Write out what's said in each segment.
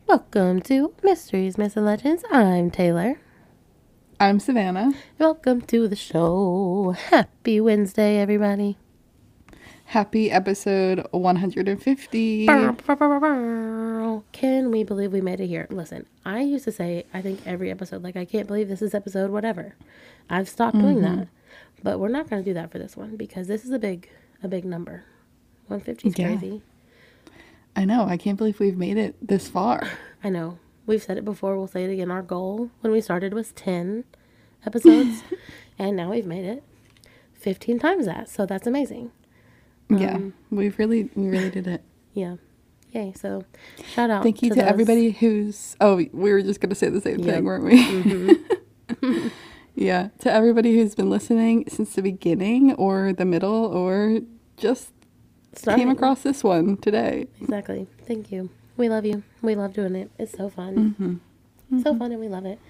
Welcome to Mysteries, Myths, and Legends. I'm Taylor. I'm Savannah. Welcome to the show. Happy Wednesday, everybody. Happy episode 150. Can we believe we made it here? Listen, I used to say, I think every episode, like, I can't believe this is episode whatever. I've stopped doing that. But we're not going to do that for this one because this is a big number. 150 is crazy. I know. I can't believe we've made it this far. I know. We've said it before. We'll say it again. Our goal when we started was 10 episodes. And now we've made it 15 times that. So that's amazing. Yeah. We really did it. Yeah. Yay. So shout out. Thank you to everybody who's... Oh, we were just going to say the same thing, weren't we? Mm-hmm. Yeah. To everybody who's been listening since the beginning or the middle or just came across this one today. Exactly. Thank you. We love you. We love doing it. It's so fun. Mm-hmm. So fun and we love it.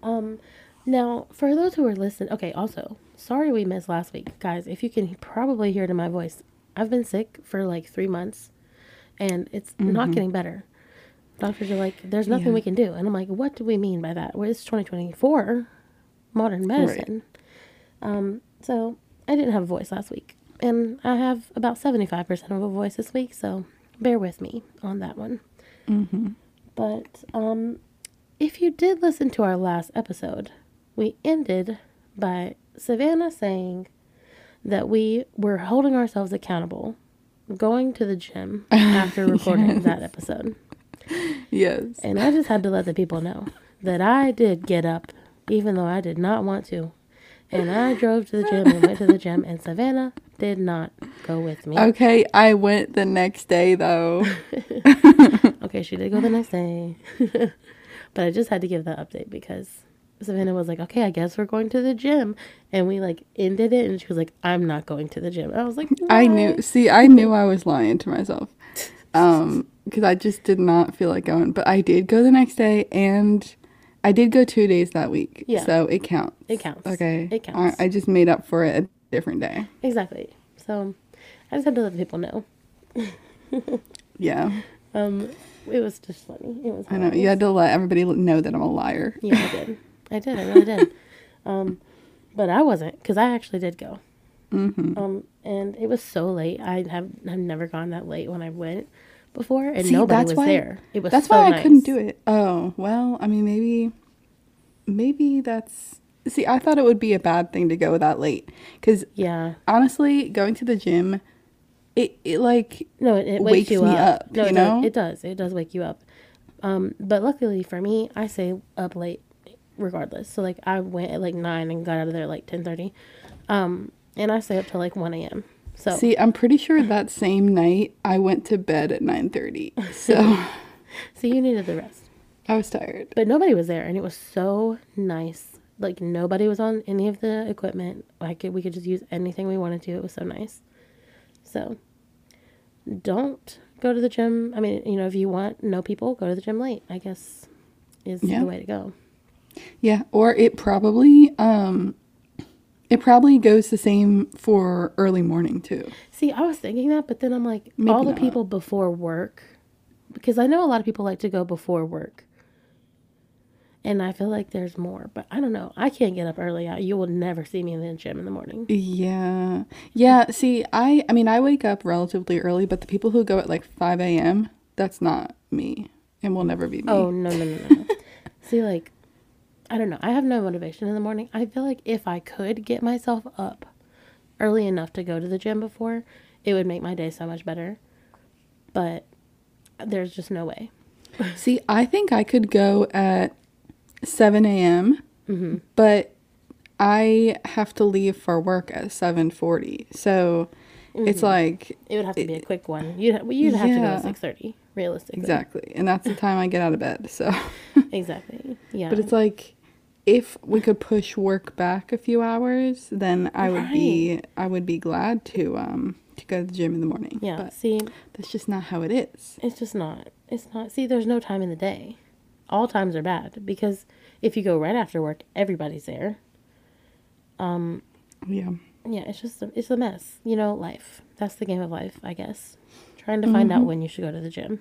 Now, for those who are listening, okay, also, sorry we missed last week. Guys, if you can probably hear it in my voice, I've been sick for like 3 months and it's not getting better. Doctors are like, there's nothing we can do. And I'm like, what do we mean by that? Well, it's 2024, modern medicine. Right. So I didn't have a voice last week. And I have about 75% of a voice this week, so bear with me on that one. Mm-hmm. But if you did listen to our last episode, we ended by Savannah saying that we were holding ourselves accountable, going to the gym after recording that episode. Yes. And I just had to let the people know that I did get up, even though I did not want to. And I drove to the gym and went to the gym, and Savannah did not go with me. Okay, I went the next day, though. Okay, she did go the next day. But I just had to give that update because Savannah was like, okay, I guess we're going to the gym. And we, like, ended it, and she was like, I'm not going to the gym. I was like, what? I knew I was lying to myself. Because I just did not feel like going. But I did go the next day, and... I did go 2 days that week, so it counts. It counts. Okay. It counts. I just made up for it a different day. Exactly. So, I just had to let the people know. Yeah. It was just funny. It was. I know. You had to let everybody know that I'm a liar. Yeah, I did. I really did. But I wasn't, because I actually did go. Mm-hmm. And it was so late. I've never gone that late when I went before, and nobody was there. It was that's so why nice. I couldn't do it. Oh, well, I mean, maybe that's... See, I thought it would be a bad thing to go that late. Because, honestly, going to the gym, it wakes you me up, no, you know? It does wake you up. But luckily for me, I stay up late regardless. So, like, I went at, like, 9 and got out of there at, like, 10:30. And I stay up till, like, 1 a.m. So. See, I'm pretty sure that same night I went to bed at 9:30. So. So you needed the rest. I was tired. But nobody was there, and it was so nice. Like, nobody was on any of the equipment. We could just use anything we wanted to. It was so nice. So, don't go to the gym. I mean, if you want no people, go to the gym late, I guess, is the way to go. Yeah, or it probably goes the same for early morning, too. See, I was thinking that, but then I'm like, maybe all the people before work, because I know a lot of people like to go before work. And I feel like there's more, but I don't know. I can't get up early. You will never see me in the gym in the morning. Yeah. Yeah, see, I mean, I wake up relatively early, but the people who go at like 5 a.m., that's not me and will never be me. Oh, no. See, like, I don't know. I have no motivation in the morning. I feel like if I could get myself up early enough to go to the gym before, it would make my day so much better. But there's just no way. See, I think I could go at 7 a.m., but I have to leave for work at 7:40. So it's like... It would have to be a quick one. You'd have to go at 6:30, realistically. Exactly. And that's the time I get out of bed, so... Exactly, yeah. But it's like, if we could push work back a few hours, then I would be glad to go to the gym in the morning. Yeah, but see... That's just not how it is. It's just not. It's not. See, there's no time in the day. All times are bad, because if you go right after work, everybody's there. Yeah, it's a mess. Life. That's the game of life, I guess. Trying to find out when you should go to the gym.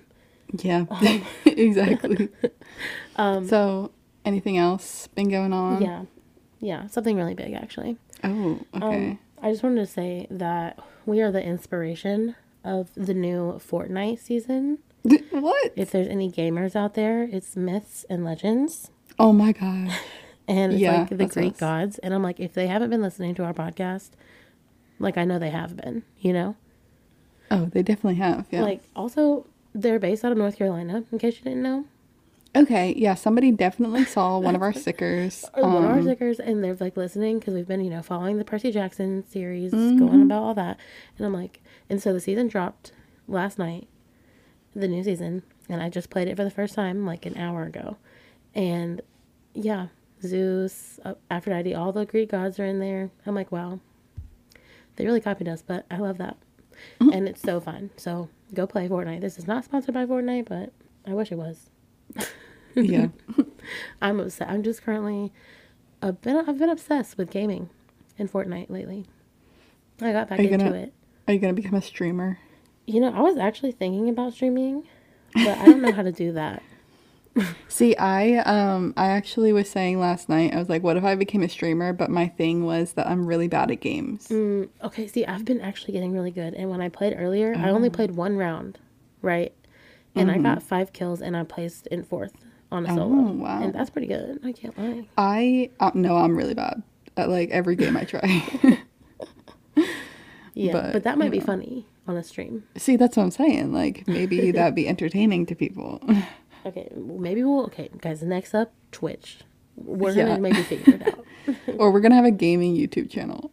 Yeah, exactly. So, anything else been going on? Yeah. Yeah, something really big, actually. Oh, okay. I just wanted to say that we are the inspiration of the new Fortnite season. What? If there's any gamers out there, it's Myths and Legends. Oh my gosh. And it's Yeah, like the that's Greek us. gods. And I'm like, if they haven't been listening to our podcast, like I know they have been, you know? Oh, they definitely have. Yeah. Like, also, they're based out of North Carolina, in case you didn't know. Okay, yeah, somebody definitely saw one of our stickers. One of our stickers, and they're like listening because we've been, you know, following the Percy Jackson series, Mm-hmm. going about all that. And I'm like, and so the season dropped last night, the new season, and I just played it for the first time like an hour ago. And yeah, Zeus, Aphrodite, all the Greek gods are in there. I'm like, wow, they really copied us, but I love that. And it's so fun. So go play Fortnite. This is not sponsored by Fortnite, but I wish it was. Yeah. I'm upset. I'm just currently I've been obsessed with gaming and Fortnite lately. I got back into it. Are you gonna become a streamer? You know, I was actually thinking about streaming, but I don't know how to do that. See, I actually was saying last night, I was like, what if I became a streamer? But my thing was that I'm really bad at games. Okay, see, I've been actually getting really good. And when I played earlier, I only played one round, right? And I got 5 kills and I placed in 4th on a solo. Oh, wow. And that's pretty good. I can't lie. I no, I'm really bad at like every game I try. Yeah, but that might be funny on a stream. See, that's what I'm saying. Like maybe that'd be entertaining to people. Okay, maybe okay, guys, next up, Twitch. We're gonna maybe figure it out. Or we're gonna have a gaming YouTube channel.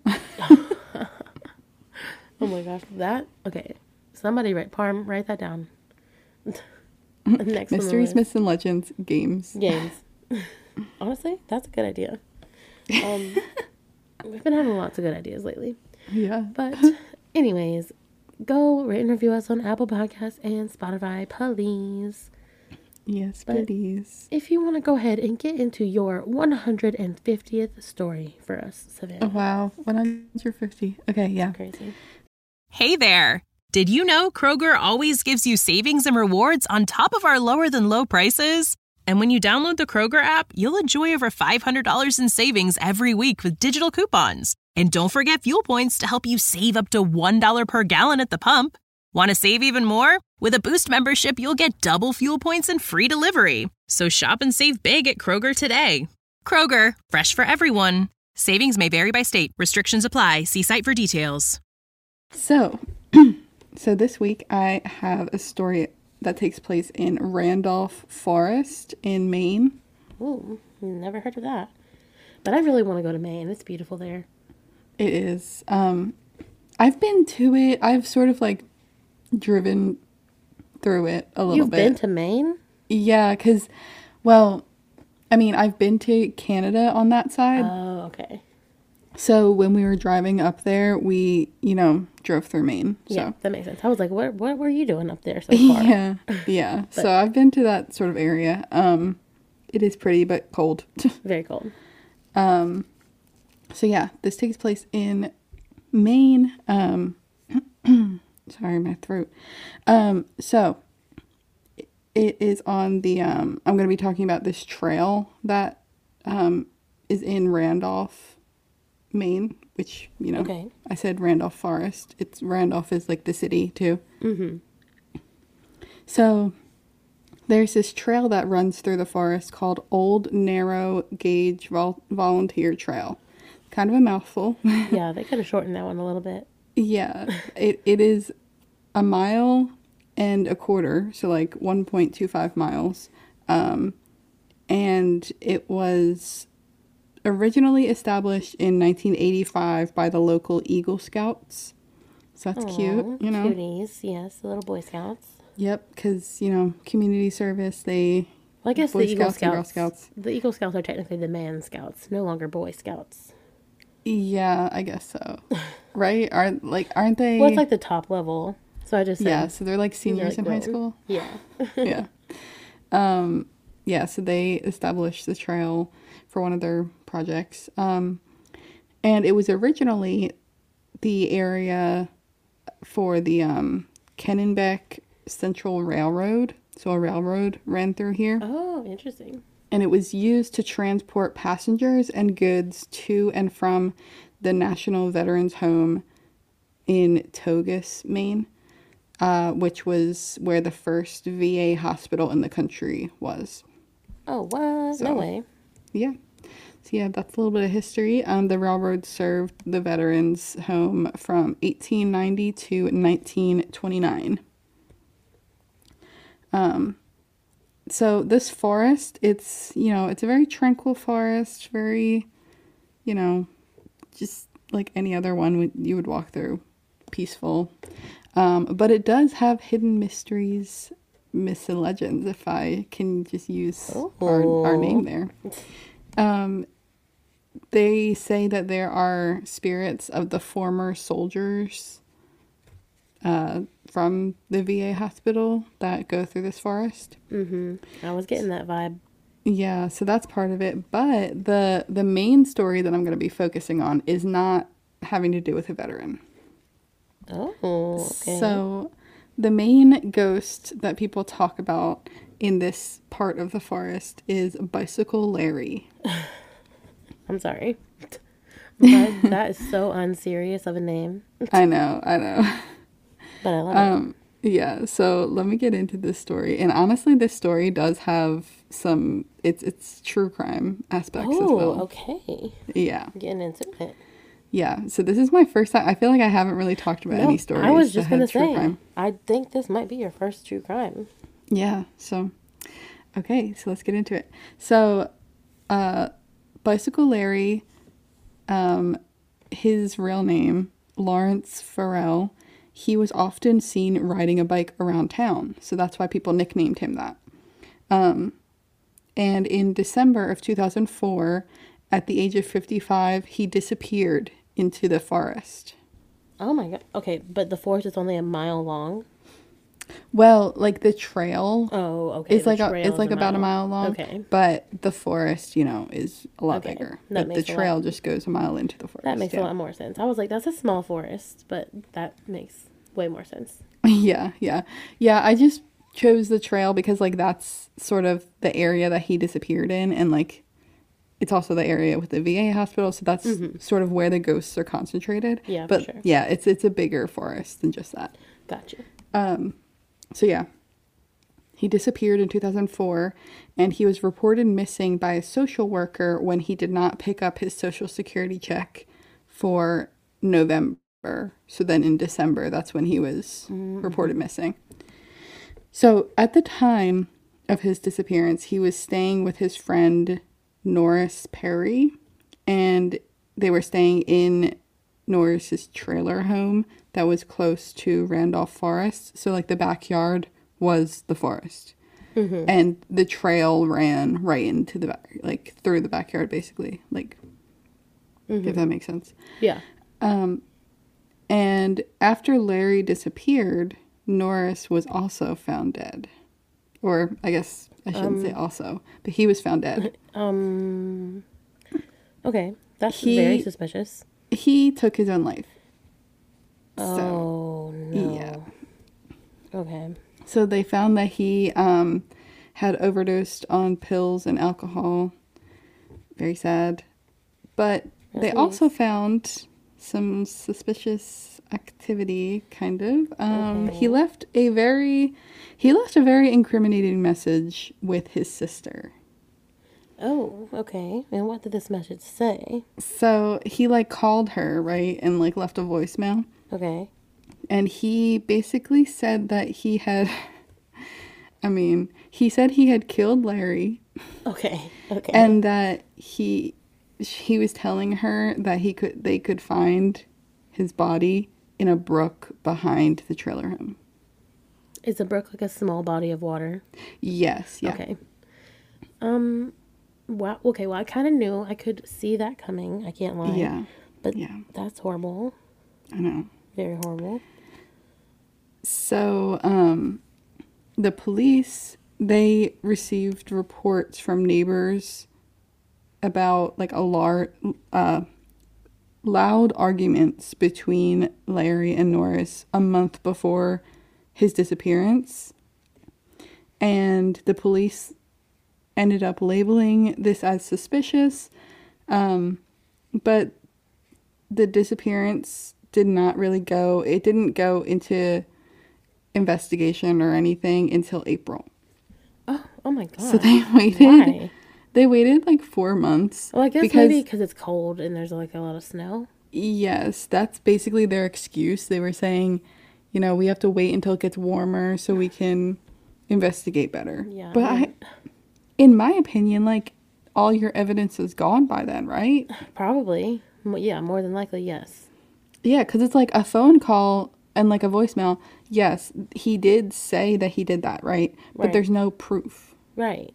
Oh my gosh, okay. Somebody write that down. Next Mysteries, Myths, and Legends games. Honestly, that's a good idea. We've been having lots of good ideas lately. Yeah. But anyways, go rate and review us on Apple Podcasts and Spotify, please. Yes, please. If you want to go ahead and get into your 150th story for us, Savannah. Oh, wow. 150. Okay, yeah. Crazy. Hey there. Did you know Kroger always gives you savings and rewards on top of our lower than low prices? And when you download the Kroger app, you'll enjoy over $500 in savings every week with digital coupons. And don't forget fuel points to help you save up to $1 per gallon at the pump. Want to save even more? With a Boost membership, you'll get double fuel points and free delivery. So shop and save big at Kroger today. Kroger, fresh for everyone. Savings may vary by state. Restrictions apply. See site for details. So this week I have a story that takes place in Randolph Forest in Maine. Ooh, never heard of that. But I really want to go to Maine. It's beautiful there. It is. I've been to it. I've sort of like driven through it a little bit. You've been to Maine? Yeah, because, well, I mean, I've been to Canada on that side. Oh, okay. So when we were driving up there, we, drove through Maine. So. Yeah, that makes sense. I was like, what were you doing up there so far? Yeah. So I've been to that sort of area. It is pretty, but cold. Very cold. So yeah, this takes place in Maine. Sorry, my throat. So it is on the, I'm going to be talking about this trail that, is in Randolph, Maine, which, Okay. I said Randolph Forest. Randolph is like the city too. Mm-hmm. So there's this trail that runs through the forest called Old Narrow Gauge Volunteer Trail. Kind of a mouthful. Yeah, they could have shortened that one a little bit. Yeah, it is 1.25 miles, so like 1.25 miles. And it was originally established in 1985 by the local Eagle Scouts. So that's cute, Cuties, yes, the little Boy Scouts. Yep, because, community service, Well, I guess Boy the Eagle Scouts and Girl Scouts. Scouts. The Eagle Scouts are technically the man Scouts, no longer Boy Scouts. Yeah, I guess so. Right? Aren't they? Well, it's like the top level. So I just said, yeah, so they're like seniors in high school. Yeah. Yeah. Yeah, so they established the trail for one of their projects. And it was originally the area for the Kennebec Central Railroad. So a railroad ran through here. Oh, interesting. And it was used to transport passengers and goods to and from the National Veterans Home in Togus, Maine, which was where the first VA hospital in the country was. Oh, what? So, no way. Yeah. So yeah, that's a little bit of history. The railroad served the Veterans Home from 1890 to 1929. So this forest, it's a very tranquil forest, very, just like any other one you would walk through, peaceful. But it does have hidden mysteries, myths, and legends, if I can just use our name there. They say that there are spirits of the former soldiers from the VA hospital that go through this forest. I was getting that vibe. Yeah, so that's part of it. But the main story that I'm going to be focusing on is not having to do with a veteran. Oh, okay. So the main ghost that people talk about in this part of the forest is Bicycle Larry. I'm sorry. But that is so unserious of a name. I know. But I love it. Yeah, so let me get into this story. And honestly, this story does have some, it's true crime aspects as well. Oh, okay. Yeah. Getting into it. Yeah, so this is my first time. I feel like I haven't really talked about any stories. I was just that going had to true say, crime. I think this might be your first true crime. Yeah, so, okay, so let's get into it. So, Bicycle Larry, his real name, Lawrence Farrell, he was often seen riding a bike around town. So that's why people nicknamed him that. And in December of 2004, at the age of 55, he disappeared into the forest. Oh my God. Okay, but the forest is only a mile long? Well, like the trail. Oh, okay. It's like about a mile long. Okay. But the forest, is a lot bigger. That But the trail just goes a mile into the forest. That makes a lot more sense. I was like, that's a small forest, but that makes way more sense. Yeah. I just chose the trail because like that's sort of the area that he disappeared in, and like it's also the area with the VA hospital, so that's sort of where the ghosts are concentrated. Yeah, but for sure. Yeah, it's a bigger forest than just that. Gotcha. So yeah, he disappeared in 2004, and he was reported missing by a social worker when he did not pick up his Social Security check for November. So then in December, that's when he was reported missing. So at the time of his disappearance, he was staying with his friend Norris Perry, and they were staying in Norris's trailer home that was close to Randolph Forest. So like the backyard was the forest, and the trail ran right into the back, like through the backyard, basically, like if that makes sense. Yeah. And after Larry disappeared, Norris was also found dead. Or I guess I shouldn't say also, but he was found dead. Okay, that's very suspicious. He took his own life. Oh, no. Yeah. Okay. So they found that he had overdosed on pills and alcohol. Very sad. But they also found some suspicious activity, kind of. He left a very incriminating message with his sister. Oh, okay. And what did this message say? So he like called her, right, and like left a voicemail. Okay. And he basically said that he had, he said he had killed Larry. Okay. And that he was telling her that they could find his body in a brook behind the trailer home. Is a brook like a small body of water? Yes, yeah. Okay. Wow. Okay, well, I kind of knew I could see that coming. I can't lie. Yeah. But that's horrible. I know. Very horrible. So, the police, they received reports from neighbors about like loud arguments between Larry and Norris a month before his disappearance. and the police ended up labeling this as suspicious. But the disappearance didn't go into investigation or anything until April. Oh my God. So they waited. Why? They waited like 4 months. Well, I guess maybe because it's cold and there's like a lot of snow. Yes, that's basically their excuse. They were saying, we have to wait until it gets warmer so we can investigate better. Yeah. But in my opinion, like, all your evidence is gone by then, right? Probably. Yeah, more than likely, yes. Yeah, because it's like a phone call and like a voicemail. Yes, he did say that he did that, right? But there's no proof. Right.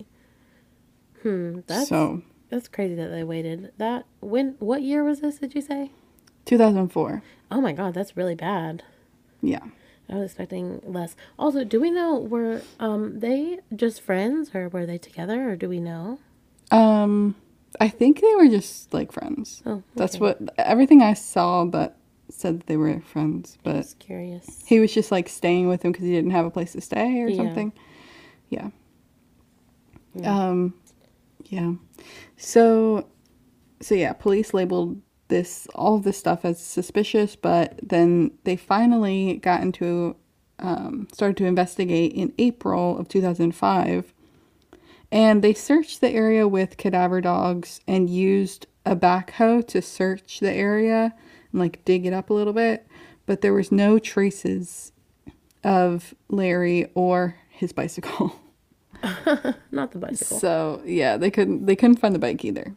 That's crazy that they waited. What year was this, did you say? 2004. Oh my God, that's really bad. Yeah. I was expecting less. Also, do we know, were they just friends or were they together, or do we know? I think they were just like friends. Oh, okay. That's what everything I saw that said that they were friends, but I was curious. He was just like staying with him because he didn't have a place to stay or something. Yeah. Yeah. So yeah, police labeled all of this stuff as suspicious, but then they finally started to investigate in April of 2005, and they searched the area with cadaver dogs and used a backhoe to search the area and like dig it up a little bit, but there was no traces of Larry or his bicycle. Not the bicycle. So yeah, they couldn't find the bike either.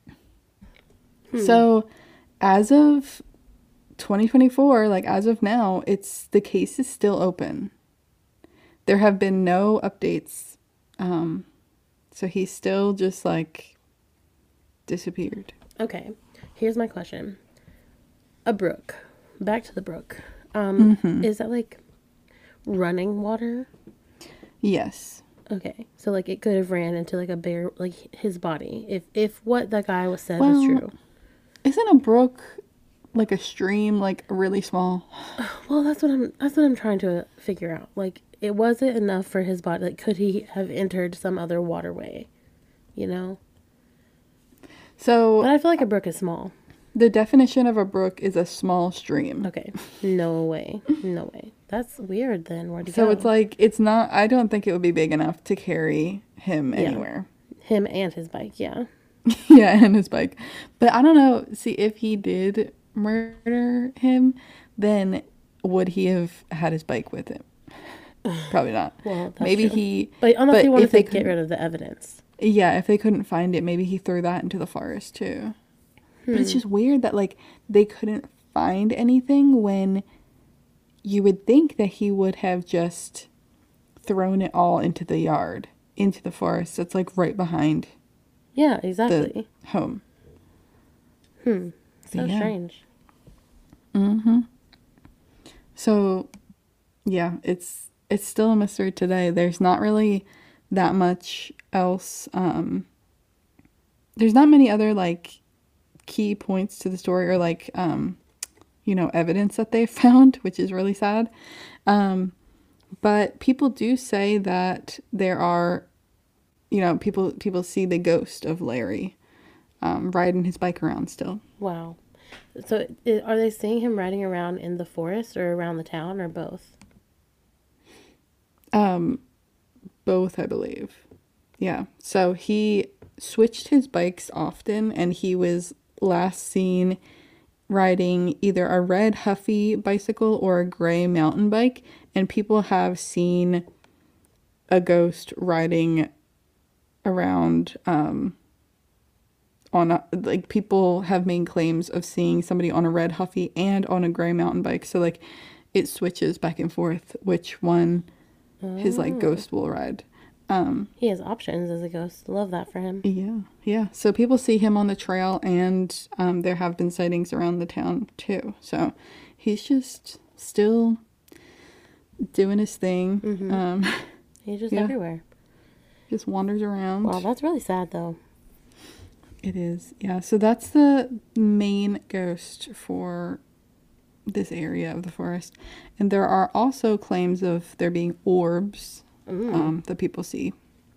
So as of 2024, like as of now, the case is still open. There have been no updates. So he's still just like disappeared. Okay. Here's my question. A brook. Back to the brook. Is that like running water? Yes. Okay. So like it could have ran into like a bear, like his body, if what that guy was said was true. Isn't a brook like a stream, like really small? Well, that's what I'm trying to figure out. Like, it wasn't enough for his body. Like, could he have entered some other waterway? So, but I feel like a brook is small. The definition of a brook is a small stream. Okay. No way. That's weird then. Where'd he go? So it's like, it's not, I don't think it would be big enough to carry him anywhere. Him and his bike, yeah. Yeah, and his bike. But I don't know. See, if he did murder him, then would he have had his bike with him? Probably not. Well, that's maybe true. But unless he wanted to get rid of the evidence. Yeah, if they couldn't find it, maybe he threw that into the forest too. But it's just weird that like they couldn't find anything when you would think that he would have just thrown it all into the yard, into the forest that's like right behind. Yeah, exactly. The home. So strange. So, yeah, it's still a mystery today. There's not really that much else. There's not many other like key points to the story or like evidence that they found, which is really sad. But people do say that there are, people see the ghost of Larry riding his bike around still. Wow. So are they seeing him riding around in the forest or around the town or both? Both, I believe. Yeah. So he switched his bikes often, and he was last seen riding either a red Huffy bicycle or a gray mountain bike, and people have seen a ghost riding around people have made claims of seeing somebody on a red Huffy and on a gray mountain bike. So like it switches back and forth which one his like ghost will ride. He has options as a ghost. Love that for him. Yeah. So people see him on the trail, and there have been sightings around the town too. So he's just still doing his thing. He's just everywhere. Just wanders around. Wow, that's really sad though. It is. Yeah. So that's the main ghost for this area of the forest. And there are also claims of there being orbs that people see.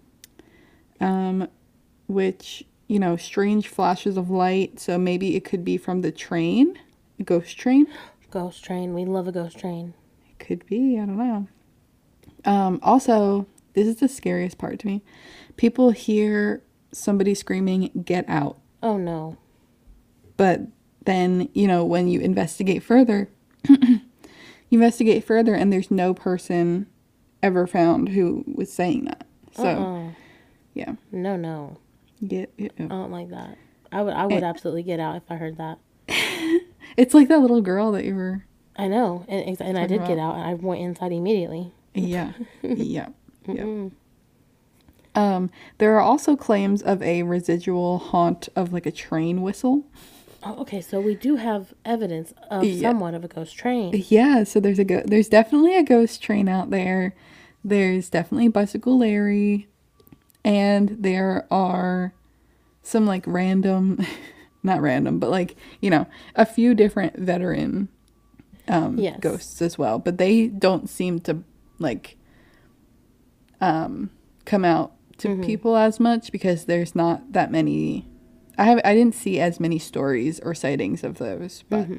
Which, you know, strange flashes of light. So maybe it could be from the train, a ghost train. Ghost train. We love a ghost train. It could be. I don't know. Also, this is the scariest part to me. People hear somebody screaming, "Get out." Oh, no. But then, you know, when you investigate further, and there's no person ever found who was saying that. So, yeah. No. I don't like that. I would absolutely get out if I heard that. It's like that little girl that you were... I know. And I did get out, and I went inside immediately. Yeah. Yeah. Yeah. There are also claims of a residual haunt of like a train whistle. Oh, okay, so we do have evidence of somewhat of a ghost train. Yeah, so there's definitely a ghost train out there. There's definitely Bicycle Larry, and there are some like random, not random, but like, you know, a few different veteran ghosts as well. But they don't seem to like come out to people as much because there's not that many. I didn't see as many stories or sightings of those, but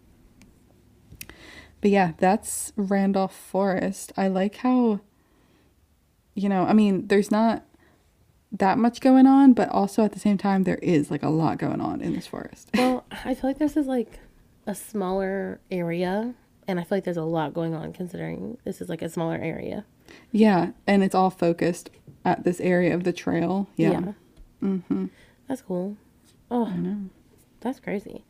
yeah, that's Randolph Forest. I like how, you know, I mean, there's not that much going on, but also at the same time, there is like a lot going on in this forest. Well, I feel like this is like a smaller area, and I feel like there's a lot going on considering this is like a smaller area. Yeah, and it's all focused at this area of the trail. Yeah. That's cool. Oh, I know. That's crazy.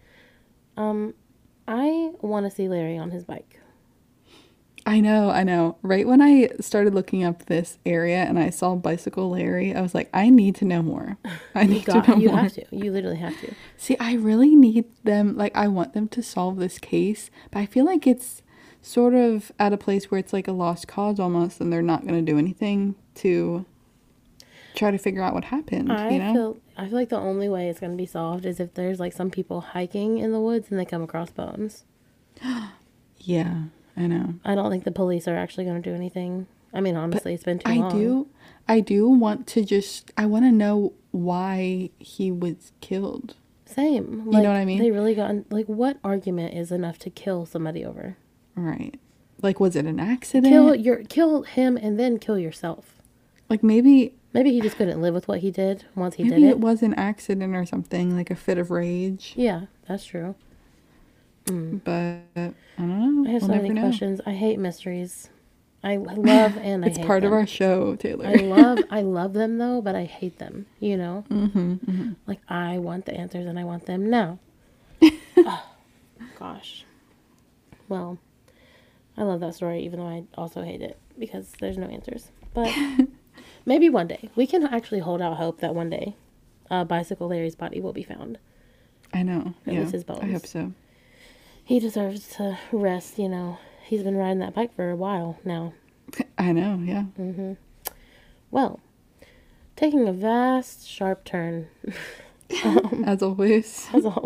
I want to see Larry on his bike. I know. Right when I started looking up this area and I saw Bicycle Larry, I was like, I need to know more. You have to. You literally have to. See, I really need them. Like, I want them to solve this case, but I feel like it's sort of at a place where it's like a lost cause almost, and they're not going to do anything to try to figure out what happened. I feel like the only way it's going to be solved is if there's like some people hiking in the woods and they come across bones. Yeah, I know. I don't think the police are actually going to do anything. I mean, honestly, it's been too long. I do want to I want to know why he was killed. Same. You know what I mean? They really like, what argument is enough to kill somebody over? Right. Like, was it an accident? Kill him and then kill yourself. Like, maybe he just couldn't live with what he did once he did it. Maybe it was an accident or something, like a fit of rage. Yeah, that's true. But I don't know. I have so many questions. I hate mysteries. I love and I hate them. It's part of our show, Taylor. I love them though, but I hate them, you know? Like, I want the answers and I want them now. Oh, gosh. Well, I love that story, even though I also hate it because there's no answers. But maybe one day. We can actually hold out hope that one day Bicycle Larry's body will be found. I know. At least his bones. I hope so. He deserves to rest, you know. He's been riding that bike for a while now. I know, yeah. Well, taking a vast, sharp turn. As always.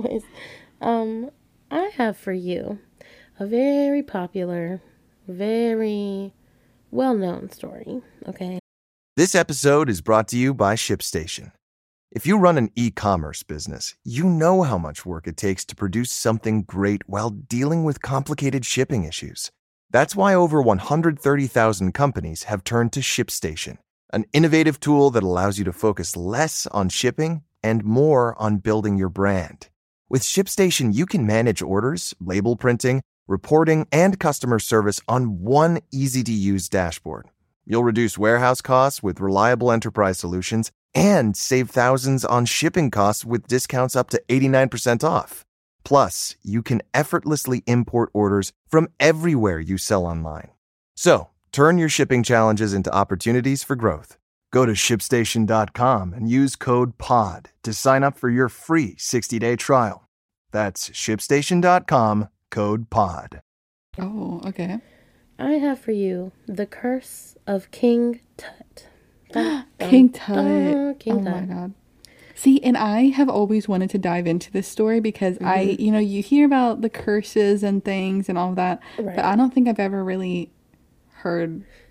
I have for you a very popular, very well-known story, okay? This episode is brought to you by ShipStation. If you run an e-commerce business, you know how much work it takes to produce something great while dealing with complicated shipping issues. That's why over 130,000 companies have turned to ShipStation, an innovative tool that allows you to focus less on shipping and more on building your brand. With ShipStation, you can manage orders, label printing, reporting, and customer service on one easy-to-use dashboard. You'll reduce warehouse costs with reliable enterprise solutions and save thousands on shipping costs with discounts up to 89% off. Plus, you can effortlessly import orders from everywhere you sell online. So, turn your shipping challenges into opportunities for growth. Go to ShipStation.com and use code POD to sign up for your free 60-day trial. That's ShipStation.com, code POD. Oh, okay. I have for you The Curse of King Tut. King Tut. My God. See, and I have always wanted to dive into this story because you hear about the curses and things and all of that, but I don't think I've ever really heard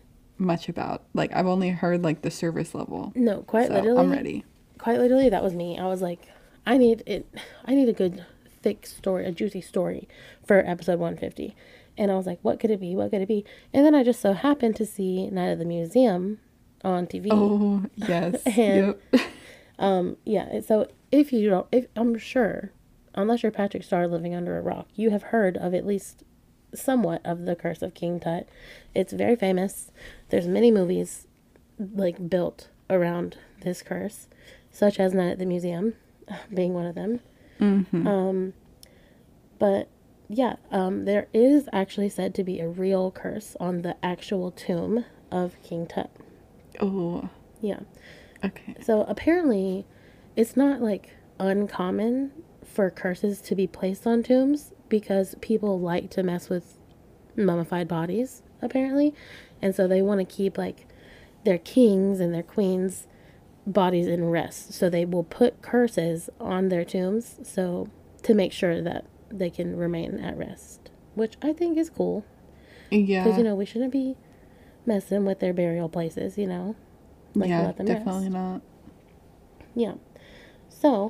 much about. Like, I've only heard like the surface level. No, quite so literally. I'm ready. Quite literally, that was me. I was like, I need a good, thick story, a juicy story for episode 150. And I was like, what could it be? What could it be? And then I just so happened to see Night at the Museum on TV. Oh, yes. And, yeah. So I'm sure, unless you're Patrick Star living under a rock, you have heard of at least somewhat of the Curse of King Tut. It's very famous. There's many movies like built around this curse, such as Night at the Museum being one of them. Mm-hmm. But yeah, there is actually said to be a real curse on the actual tomb of King Tut. Oh. Yeah. Okay. So apparently it's not like uncommon for curses to be placed on tombs because people like to mess with mummified bodies, apparently. And so they want to keep like their kings and their queens' bodies in rest. So they will put curses on their tombs so to make sure that they can remain at rest, which I think is cool. Yeah. Because, we shouldn't be messing with their burial places, Like, yeah, let them definitely rest. not. Yeah. So,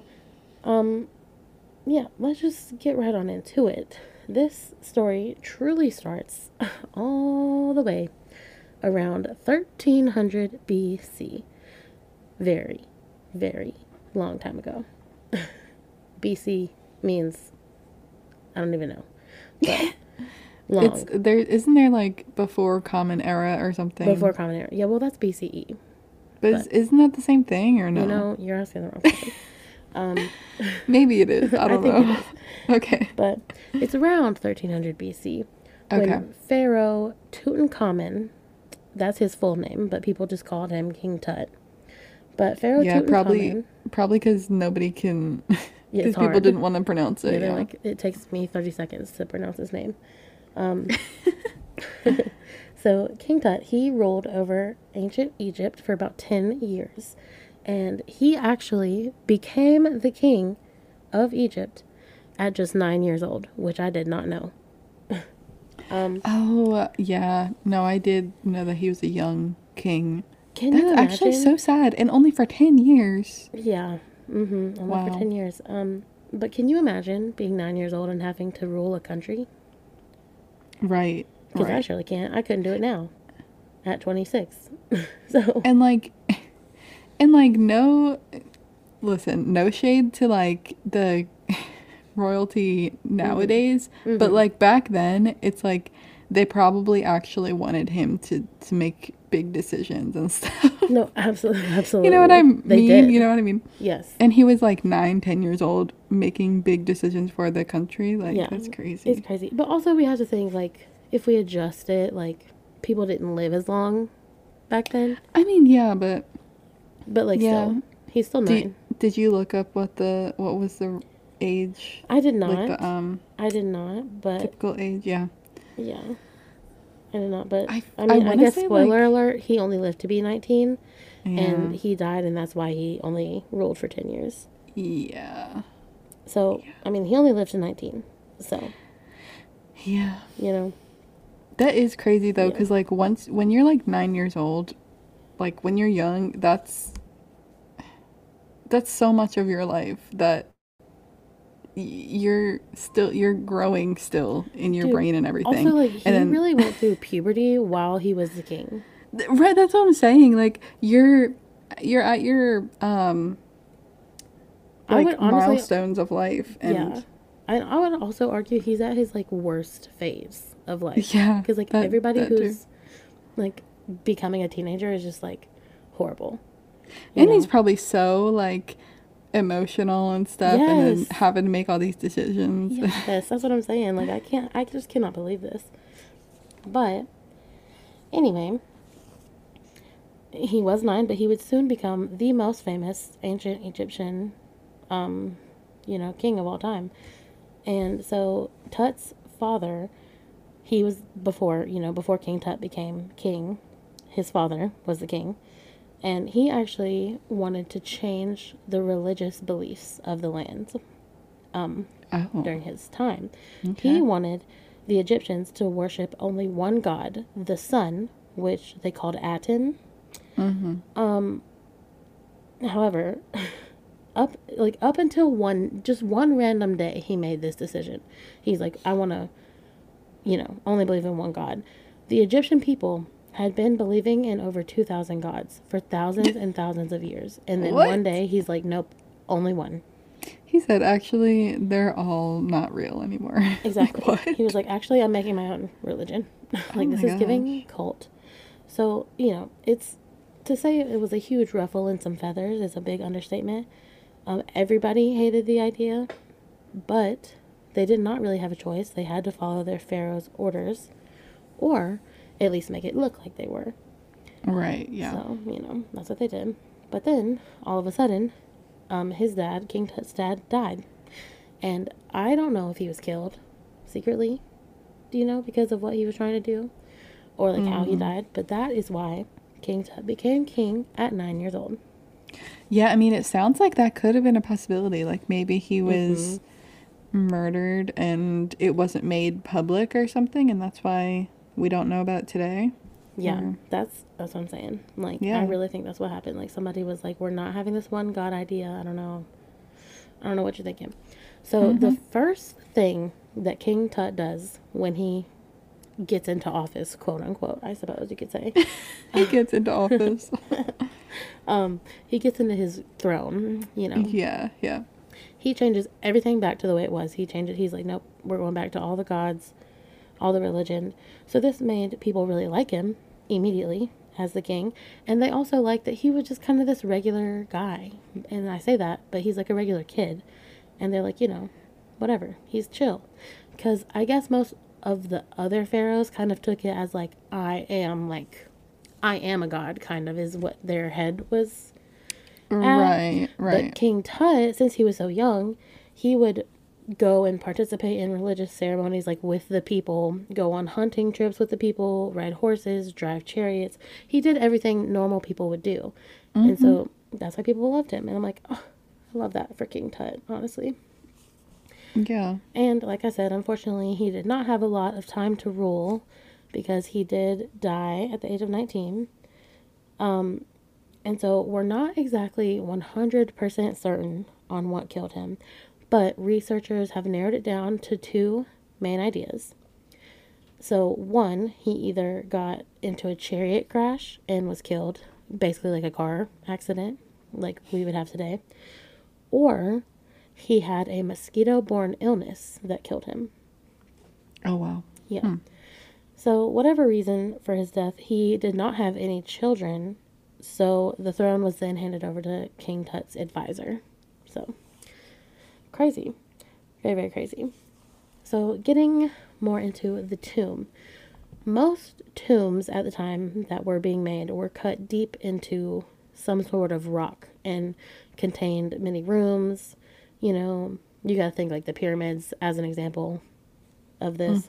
yeah, let's just get right on into it. This story truly starts all the way around 1300 BC. Very, very long time ago. BC means, I don't even know. But long. Isn't there like before Common Era or something? Before Common Era. Yeah, well, that's BCE. But isn't that the same thing or no? You're asking the wrong person. Maybe it is. I don't know. It is. Okay. But it's around 1300 BC when Pharaoh Tutankhamun, that's his full name, but people just called him King Tut. But Pharaoh Tutankhamun... probably because nobody can... Yeah, because people didn't want to pronounce it. Yeah, like, it takes me 30 seconds to pronounce his name. So King Tut, he ruled over ancient Egypt for about 10 years. And he actually became the king of Egypt at just 9 years old, which I did not know. Oh, yeah. No, I did know that he was a young king. Can you imagine? That's actually so sad. And only for 10 years. Yeah. Mm-hmm. Only for 10 years. But can you imagine being 9 years old and having to rule a country? Right. Because I surely can't. I couldn't do it now at 26. So. And no shade to like the royalty nowadays, Mm-hmm. but like back then it's like they probably actually wanted him to make big decisions and stuff. No, absolutely. You know what I mean? They did. You know what I mean? Yes. And he was like 9-10 years old making big decisions for the country. Like, yeah, that's crazy. It's crazy. But also we have to think, like, if we adjust it, like, people didn't live as long back then. I mean, yeah, but like, yeah. Still, he's still 9. Did you look up what was the age? I did not. Like the, I did not, but typical age, yeah. Yeah. I did not, but I I guess spoiler alert, he only lived to be 19 and he died, and that's why he only ruled for 10 years. Yeah. So, I mean, he only lived to 19. So, yeah. That is crazy though, because like when you're like 9 years old, like when you're young, that's so much of your life that you're growing still in your brain and everything. Also, like, he really went through puberty while he was the king. Right, that's what I'm saying. Like you're at your like milestones of life, and I would also argue he's at his like worst phase of life. Yeah, because like everybody who's like becoming a teenager is just like horrible. And he's probably so like emotional and stuff, and then having to make all these decisions. Yes, that's what I'm saying. Like I just cannot believe this. But anyway, he was 9, but he would soon become the most famous ancient Egyptian, king of all time. And so Tut's father, he was before King Tut became king, his father was the king. And he actually wanted to change the religious beliefs of the land during his time. Okay. He wanted the Egyptians to worship only one god, the sun, which they called Aten. Mm-hmm. However, up until one random day, he made this decision. He's like, I want to, only believe in one God. The Egyptian people had been believing in over 2,000 gods for thousands and thousands of years. And then one day he's like, nope, only one. He said, actually, they're all not real anymore. Exactly. Like, what? He was like, actually, I'm making my own religion. This is giving cult. So, it's, to say it was a huge ruffle and some feathers is a big understatement. Everybody hated the idea, but they did not really have a choice. They had to follow their pharaoh's orders, or at least make it look like they were. Right, yeah. So, that's what they did. But then, all of a sudden, his dad, King Tut's dad, died. And I don't know if he was killed secretly, because of what he was trying to do, or like how he died. But that is why King Tut became king at 9 years old. Yeah, I mean, it sounds like that could have been a possibility. Like, maybe he was murdered and it wasn't made public or something, and that's why we don't know about it today. Yeah, that's what I'm saying. Like, yeah. I really think that's what happened. Like, somebody was like, we're not having this one God idea. I don't know what you're thinking. So, the first thing that King Tut does when he gets into office, quote unquote, I suppose you could say. He gets into office. He gets into his throne, Yeah. He changes everything back to the way it was. He's like, nope, we're going back to all the gods, all the religion. So this made people really like him immediately as the king. And they also liked that he was just kind of this regular guy. And I say that, but he's like a regular kid. And they're like, whatever. He's chill. Because I guess most of the other pharaohs kind of took it as like, I am a god, kind of is what their head was at. Right. But King Tut, since he was so young, he would go and participate in religious ceremonies like with the people, go on hunting trips with the people, ride horses, drive chariots. He did everything normal people would do. And so that's why people loved him. And I'm like, oh, I love that for King Tut, honestly. Yeah. And like I said, unfortunately, he did not have a lot of time to rule because he did die at the age of 19. And so we're not exactly 100% certain on what killed him, but researchers have narrowed it down to two main ideas. So one, he either got into a chariot crash and was killed, basically like a car accident, like we would have today, or he had a mosquito-borne illness that killed him. Oh, wow. Yeah. So whatever reason for his death, he did not have any children, so the throne was then handed over to King Tut's advisor. So, crazy. Very, very crazy. So, getting more into the tomb. Most tombs at the time that were being made were cut deep into some sort of rock and contained many rooms. You got to think like the pyramids as an example of this.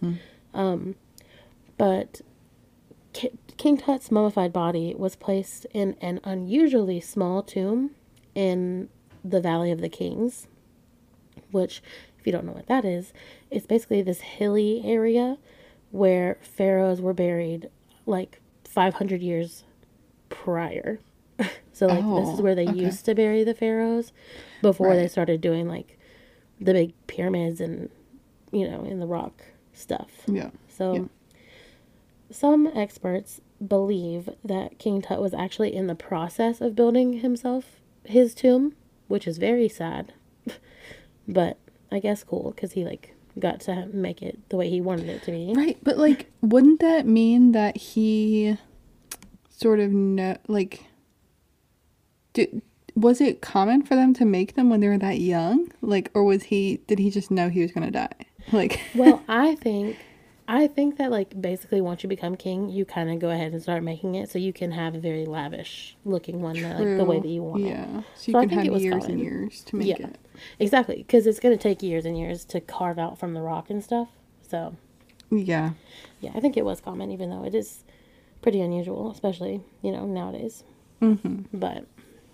But King Tut's mummified body was placed in an unusually small tomb in the Valley of the Kings, which, if you don't know what that is, it's basically this hilly area where pharaohs were buried like 500 years prior. So like this is where they used to bury the pharaohs before they started doing like the big pyramids and, in the rock stuff. Yeah. So some experts believe that King Tut was actually in the process of building his tomb, which is very sad, but I guess cool because he got to make it the way he wanted it to be. Right, but wouldn't that mean that he sort of was it common for them to make them when they were that young? Or did he just know he was going to die? Well, I think that basically once you become king, you kind of go ahead and start making it so you can have a very lavish looking one, the way that you want it. Yeah, so you can have years and years to make it. Exactly, because it's going to take years and years to carve out from the rock and stuff. So yeah, I think it was common, even though it is pretty unusual, especially nowadays. But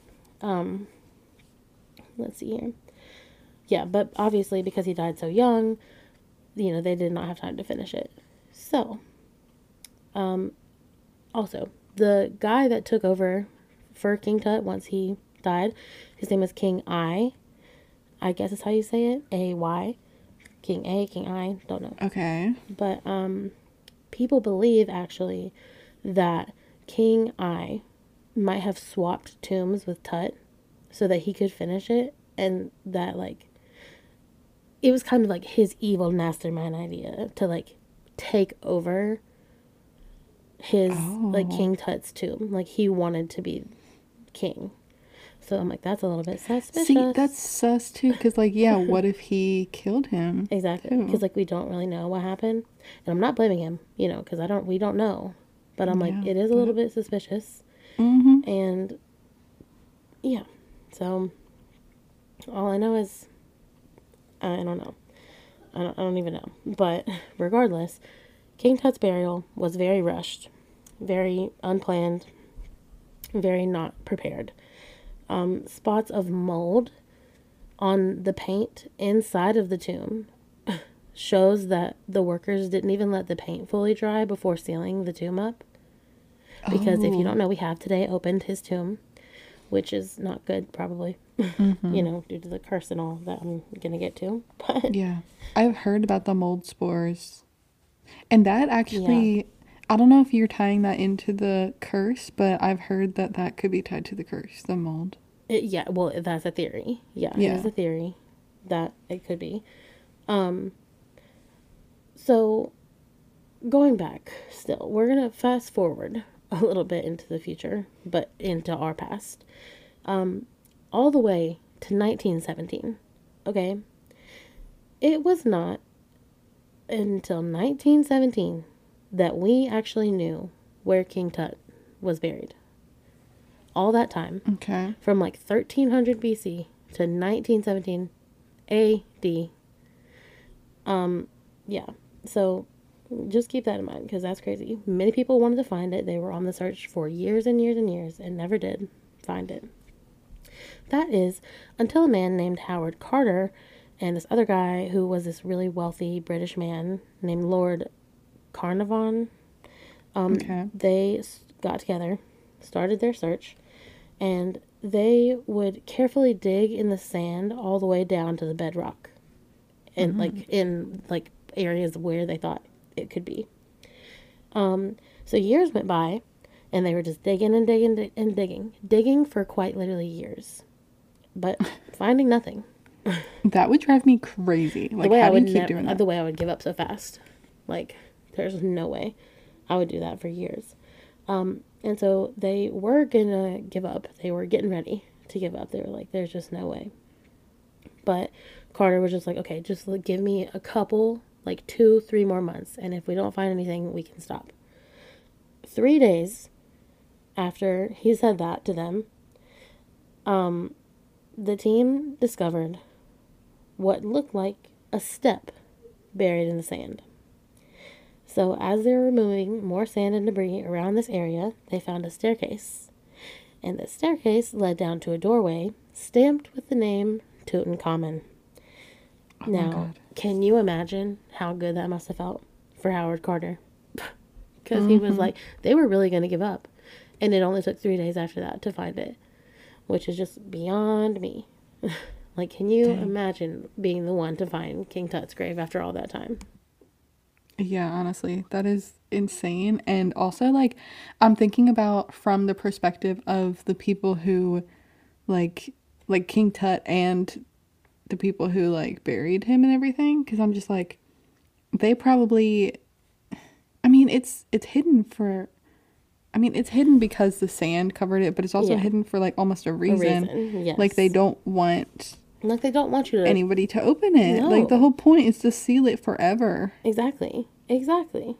let's see here. Yeah, but obviously because he died so young, they did not have time to finish it. So, also, the guy that took over for King Tut once he died, his name is King I. I guess is how you say it. A-Y. King A, King I. Don't know. Okay. But people believe, actually, that King I might have swapped tombs with Tut so that he could finish it, and that, like, it was kind of like his evil mastermind idea to, like, take over his, like, King Tut's tomb. Like, he wanted to be king. So I'm like, that's a little bit suspicious. See, that's sus too, because, like, yeah, what if he killed him? Exactly, because, like, we don't really know what happened, and I'm not blaming him, you know, because we don't know, but I'm like, it is a little bit suspicious, and yeah, so all I know is, I don't know, I don't even know, but regardless, King Tut's burial was very rushed, very unplanned, very not prepared. Spots of mold on the paint inside of the tomb shows that the workers didn't even let the paint fully dry before sealing the tomb up. Because if you don't know, we have today opened his tomb, which is not good, probably, you know, due to the curse and all that I'm going to get to. But yeah, I've heard about the mold spores. And that actually, I don't know if you're tying that into the curse, but I've heard that that could be tied to the curse, the mold. Yeah, well, that's a theory. Yeah, it is a theory that it could be. So, going back still, we're going to fast forward a little bit into the future, but into our past. All the way to 1917, okay? It was not until 1917 that we actually knew where King Tut was buried. All that time. Okay. From like 1300 BC to 1917 AD. Yeah. So just keep that in mind, because that's crazy. Many people wanted to find it. They were on the search for years and years and years and never did find it. That is until a man named Howard Carter and this other guy who was this really wealthy British man named Lord Carnarvon. They got together, started their search, and they would carefully dig in the sand all the way down to the bedrock, and in areas where they thought it could be. So years went by, and they were just digging and digging and digging for quite literally years, but finding nothing. That would drive me crazy. Like, how do you keep doing that? The way I would give up so fast. Like, there's no way I would do that for years. And so they were gonna give up. They were getting ready to give up. They were like, there's just no way. But Carter was just like, okay, just give me a couple, like 2-3 more months. And if we don't find anything, we can stop. 3 days after he said that to them, the team discovered what looked like a step buried in the sand. So as they were removing more sand and debris around this area, they found a staircase. And the staircase led down to a doorway stamped with the name Tutankhamun. Now, can you imagine how good that must have felt for Howard Carter? Because he was like, they were really going to give up. And it only took 3 days after that to find it, which is just beyond me. Like, can you imagine being the one to find King Tut's grave after all that time? Yeah, honestly, that is insane. And also, like, I'm thinking about from the perspective of the people who, like King Tut and the people who, like, buried him and everything. Because I'm just like, they probably, I mean, it's hidden for, I mean, it's hidden because the sand covered it, but it's also hidden for, like, almost a reason. Yes. Like, they don't want... Like, they don't want you to... anybody to open it. No. Like, the whole point is to seal it forever. Exactly. So,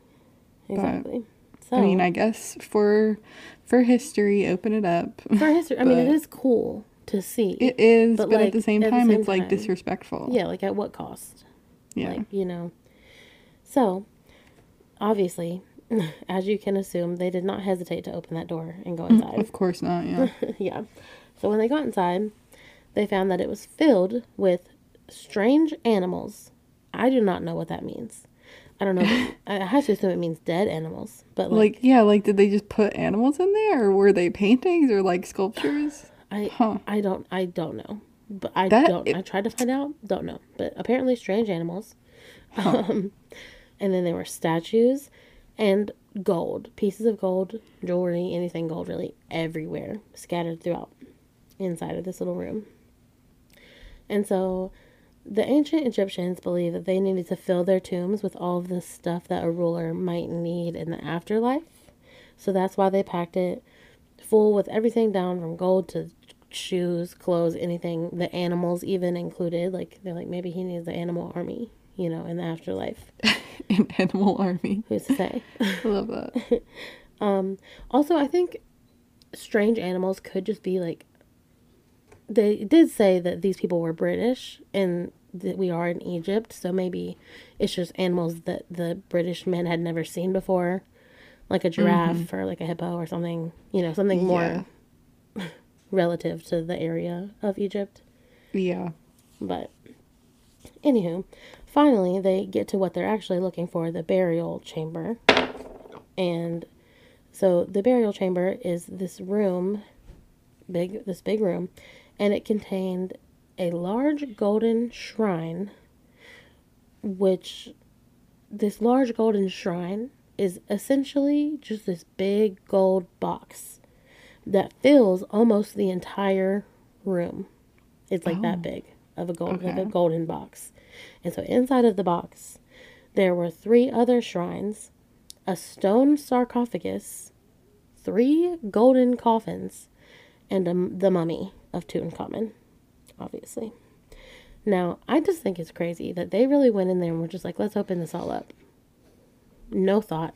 I mean, I guess for history, open it up. For history, I mean, it is cool to see. It is, but like, at the same time, it's, like, disrespectful. Yeah, like, at what cost? Yeah. Like, you know. So, obviously, as you can assume, they did not hesitate to open that door and go inside. Of course not, yeah. Yeah. So, when they got inside, they found that it was filled with strange animals. I do not know what that means. I don't know. I have to assume it means dead animals, but like yeah, like did they just put animals in there, or were they paintings or like sculptures? I don't know, but I tried to find out. Don't know, but apparently strange animals. And then there were statues and gold, pieces of gold, jewelry, anything gold, really everywhere, scattered throughout inside of this little room. And so the ancient Egyptians believed that they needed to fill their tombs with all of the stuff that a ruler might need in the afterlife. So that's why they packed it full with everything down from gold to shoes, clothes, anything, the animals even included. Like, they're like, maybe he needs the animal army, you know, in the afterlife. An animal army. Who's to say? I love that. Also, I think strange animals could just be like, they did say that these people were British and that we are in Egypt, so maybe it's just animals that the British men had never seen before, like a giraffe or like a hippo or something, you know, something more relative to the area of Egypt. Yeah. But anywho, finally they get to what they're actually looking for, the burial chamber. And so the burial chamber is this room, this big room, and it contained a large golden shrine, which this large golden shrine is essentially just this big gold box that fills almost the entire room. It's like that big of a gold, like a golden box. And so inside of the box, there were 3 other shrines, a stone sarcophagus, 3 golden coffins, and the mummy of Tutankhamun, obviously. Now, I just think it's crazy that they really went in there and were just like, let's open this all up. No thought.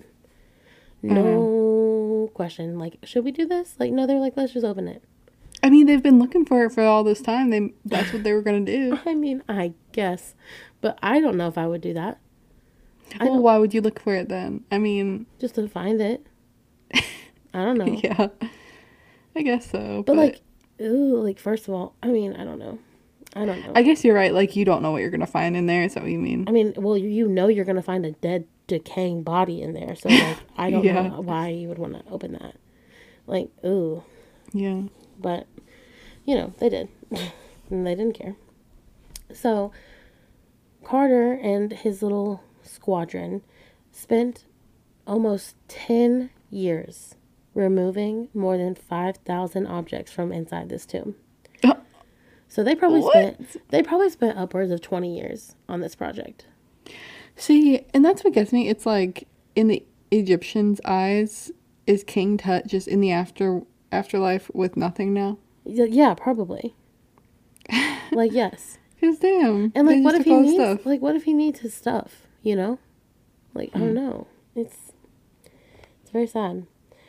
No question. Like, should we do this? Like, no, they're like, let's just open it. I mean, they've been looking for it for all this time. That's what they were going to do. I mean, I guess. But I don't know if I would do that. Well, why would you look for it then? I mean... just to find it. I don't know. Yeah. I guess so. But like, ooh, like, first of all, I mean, I don't know. I guess you're right. Like, you don't know what you're going to find in there. Is that what you mean? I mean, well, you know you're going to find a dead, decaying body in there. So, like, I don't know why you would want to open that. Like, ooh. Yeah. But, you know, they did. And they didn't care. So, Carter and his little squadron spent almost 10 years removing more than 5,000 objects from inside this tomb. So they probably spent upwards of 20 years on this project. See, and that's what gets me. It's like, in the Egyptians' eyes, is King Tut just in the afterlife with nothing now? Yeah, probably. Like, yes. Because damn. And like, what if he needs stuff? Like, what if he needs his stuff? You know, like, I don't know. It's very sad.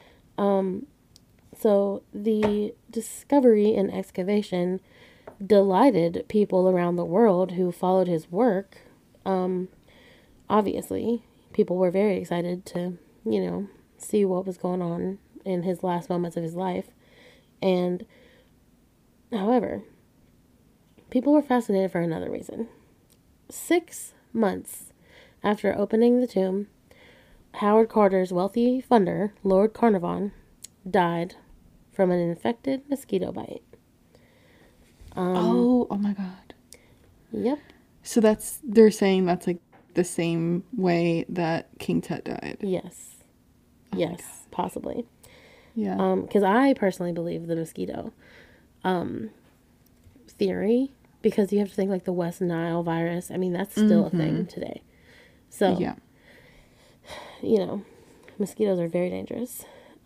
So the discovery and excavation delighted people around the world who followed his work. Obviously, people were very excited to, you know, see what was going on in his last moments of his life. And, however, people were fascinated for another reason. 6 months after opening the tomb, Howard Carter's wealthy funder, Lord Carnarvon, died from an infected mosquito bite. Oh my God. Yep. So they're saying that's like the same way that King Tut died. Yes. Yes, possibly. Yeah. Because I personally believe the mosquito theory, because you have to think like the West Nile virus. I mean, that's still a thing today. So, yeah. You know, mosquitoes are very dangerous.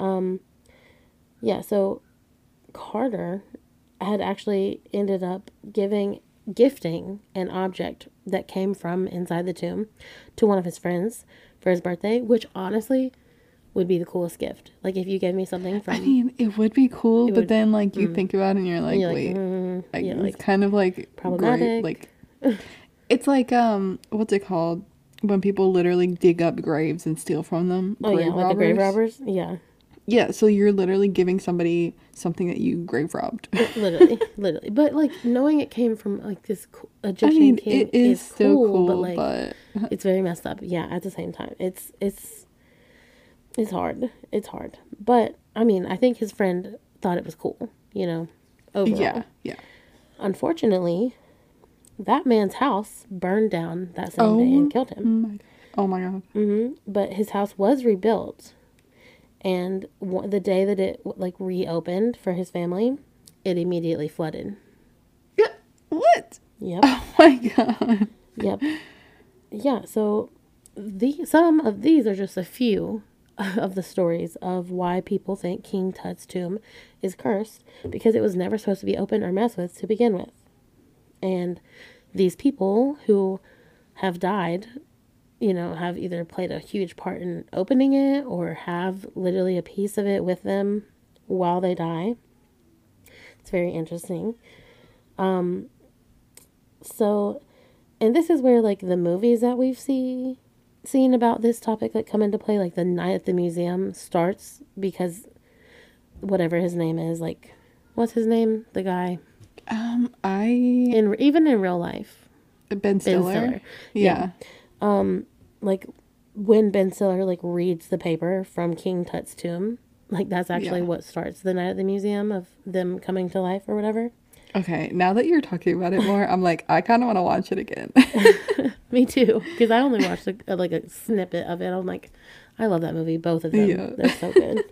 Yeah, so Carter had actually ended up gifting an object that came from inside the tomb to one of his friends for his birthday, which honestly would be the coolest gift. Like, if you gave me something from... I mean, it would be cool, but then, like, you think about it and you're like, wait. It's kind of, like, problematic. Great. Like, it's like, what's it called? When people literally dig up graves and steal from them. Oh, yeah, like the grave robbers? Yeah. Yeah, so you're literally giving somebody something that you grave robbed. literally. But like knowing it came from like this Egyptian king it is still cool, but like it's very messed up. Yeah, at the same time, it's hard. It's hard. But I mean, I think his friend thought it was cool. You know, overall. Yeah. Unfortunately, that man's house burned down that same day and killed him. Oh my god. But his house was rebuilt. And the day that it like reopened for his family, it immediately flooded. What? Yep. Oh my god. Yep. Yeah. So some of these are just a few of the stories of why people think King Tut's tomb is cursed, because it was never supposed to be opened or messed with to begin with. And these people who have died, you know, have either played a huge part in opening it or have literally a piece of it with them while they die. It's very interesting. So, and this is where like the movies that we've seen about this topic that come into play, like the Night at the Museum starts, because whatever his name is, like, what's his name? The guy. Even in real life. Ben Stiller. Yeah. Like when Ben Stiller like reads the paper from King Tut's tomb, like that's actually what starts the Night at the Museum of them coming to life or whatever. Okay, now that you're talking about it more, I'm like, I kind of want to watch it again. Me too, because I only watched a snippet of it. I'm like, I love that movie, both of them. Yeah. They're so good.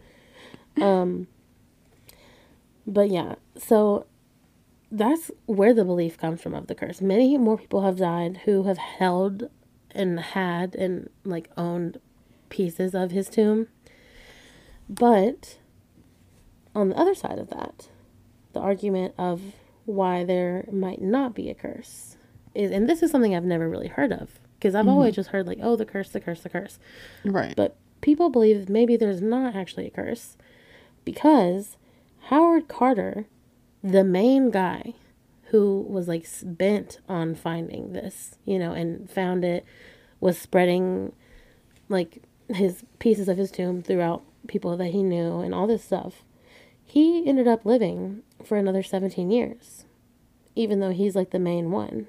But yeah, so that's where the belief comes from of the curse. Many more people have died who have held and had and like owned pieces of his tomb. But on the other side of that, the argument of why there might not be a curse is, and this is something I've never really heard of, because I've always just heard like, oh, the curse. Right. But people believe maybe there's not actually a curse, because Howard Carter, the main guy who was like bent on finding this, you know, and found it, was spreading like his pieces of his tomb throughout people that he knew and all this stuff. He ended up living for another 17 years, even though he's like the main one.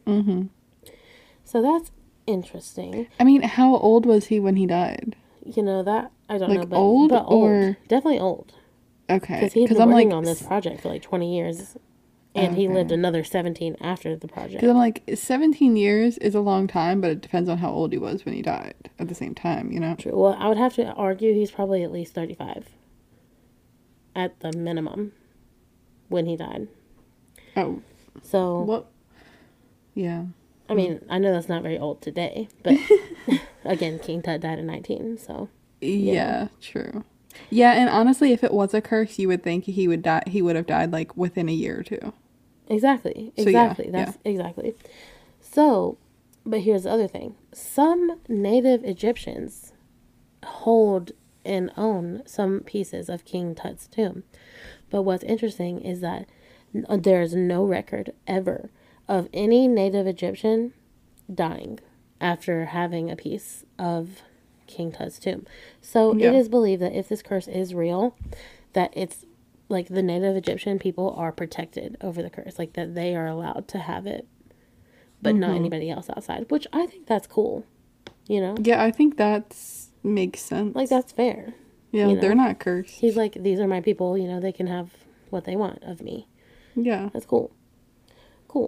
So that's interesting. I mean, how old was he when he died? You know, that I don't like know, but old or definitely old. Okay, because he'd been working on this project for like 20 years, and he lived another 17 after the project. Because I'm like, 17 years is a long time, but it depends on how old he was when he died at the same time, you know? True. Well, I would have to argue he's probably at least 35 at the minimum when he died. Oh. So. What? Yeah. I mean, I know that's not very old today, but again, King Tut died at 19, so. Yeah, true. Yeah, and honestly, if it was a curse, you would think he would die. He would have died like within a year or two. Exactly. Exactly. So, but here's the other thing: some native Egyptians hold and own some pieces of King Tut's tomb. But what's interesting is that there's no record ever of any native Egyptian dying after having a piece of King Tut's tomb. So it is believed that if this curse is real, that it's like the native Egyptian people are protected over the curse, like that they are allowed to have it, but not anybody else outside, which I think that's cool, you know? Yeah, I think that makes sense. Like, that's fair. Yeah, you know? They're not cursed. He's like, these are my people, you know, they can have what they want of me. Yeah. That's cool. Cool.